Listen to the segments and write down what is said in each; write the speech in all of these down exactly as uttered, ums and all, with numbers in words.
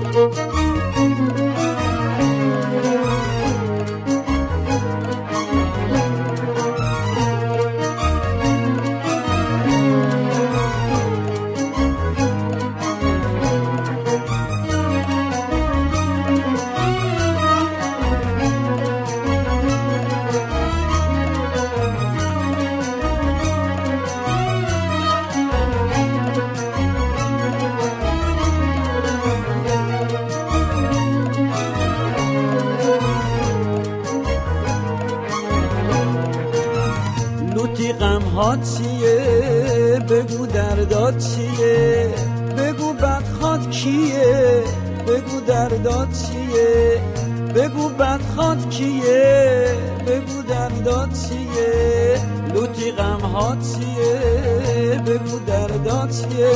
غمهات چیه بگو دردات چیه بگو بدخواد کیه بگو دردات چیه بگو بدخواد کیه بگو دردات چیه لوتی غمهات چیه بگو دردات چیه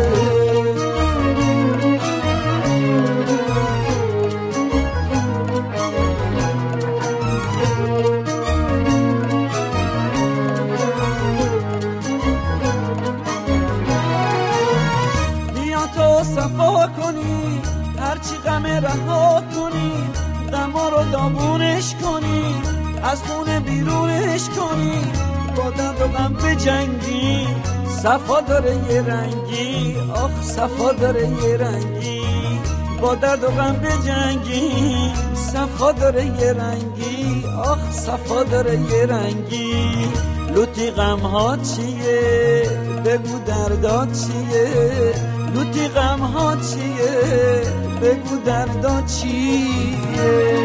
صفا کنی هرچی غم رها کنی غما رو دامونش کنی از خونه بیرونش کنی با درد و غم بجنگی صفا داره یه رنگی آخ صفا داره یه رنگی با درد و غم بجنگی صفا داره یه رنگی آخ صفا داره یه رنگی لوتی غمهات چیه بگو دردات چیه لوتی غمهات چیه بگو دردات چیه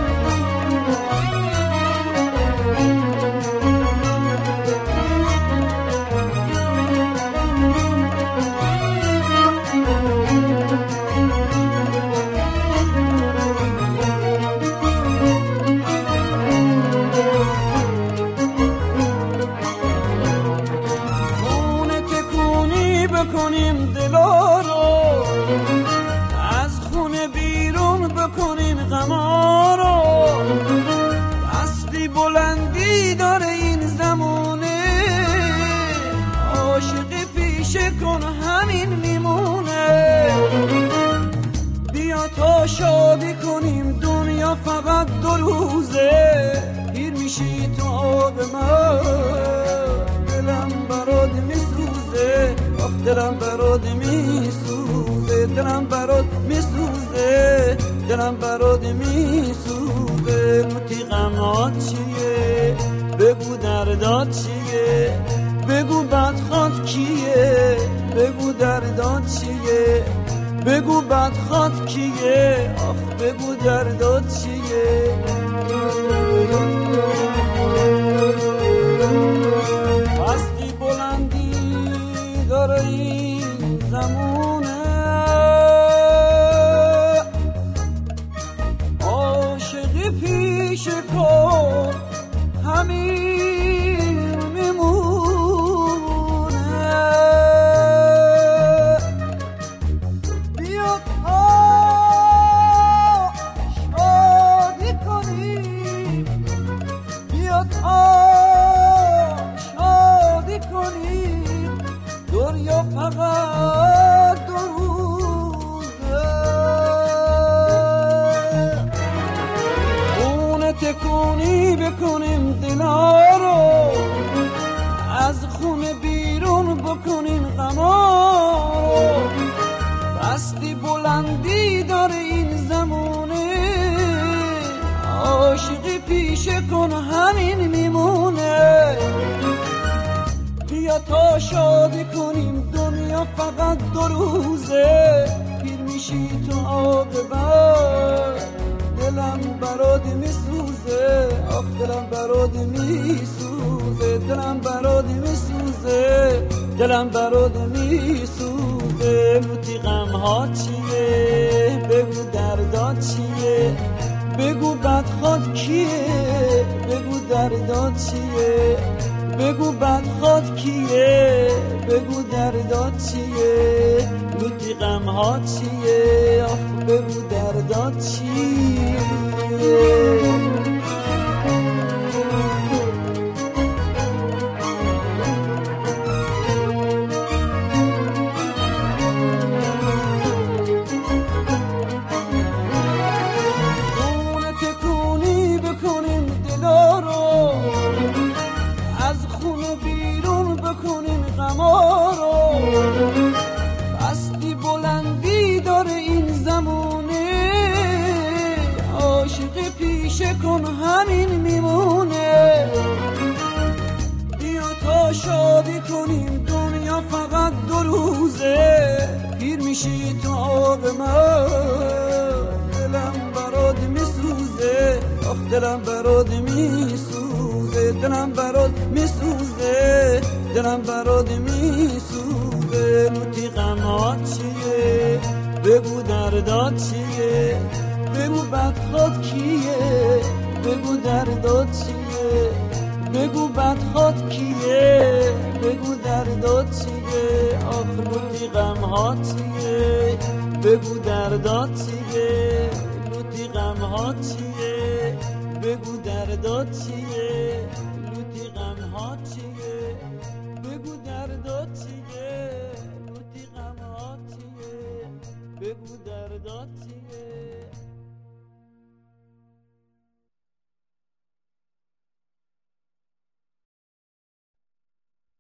بکنیم دلا رو از خونه بیرون بکنیم غما رو اصلی بلندی داره این زمونه عاشقی پیشه کن همین میمونه بیا تا شادی کنیم دنیا فقط دو روزه پیر میشی تو آب من دلم برات میسوزه دلم برات میسوزه دلم برات میسوزه دلم برات میسوزه لوتی غمات چیه بگو دردات چیه بگو بدخواد کیه بگو دردات چیه بگو بدخواد کیه آخ بگو دردات چیه هستی بلندی داره این زمونه عاشقی پیش کن همین میمونه بیا تا شادی کنی بیا تا شادی کنی دنیا فقط دو روزه خونه تکونی بکنیم دلا رو از خونه بیرون بکنیم غما رو بستی بلندی داره این زمونه عاشقی پیشه کن همین میمونه بیا تا شادی کنیم دنیا فقط دو روزه پیر میشی تو آب بر دلم برات میسوزه آخ دلم برات میسوزه دلم برات میسوزه دلم برات میسوزه لوتی غمهات چیه بگو دردات چیه بگو بدخواد کیه بگو دردات چیه بگو بدخواد کیه بگو دردات چیه لوتی غمهات چیه آخ بگو دردات چیه میشی تو آب من، دلم برات میسوزه، آخ دلم برات میسوزه، دلم برات میسوزه، دلم برات میسوزه. لوتی غمات چیه بگو، دردات چیه بگو، بدخواد کیه بگو، دردات چیه بگو، بدخواد کیه بگو، دردات چیه. آخ لوتی غمات چیه بگو، دردات چیه، لوتی غمات چیه بگو، دردات چیه، لوتی غمات چیه بگو، دردات چیه، لوتی غمات چیه بگو، دردات چیه.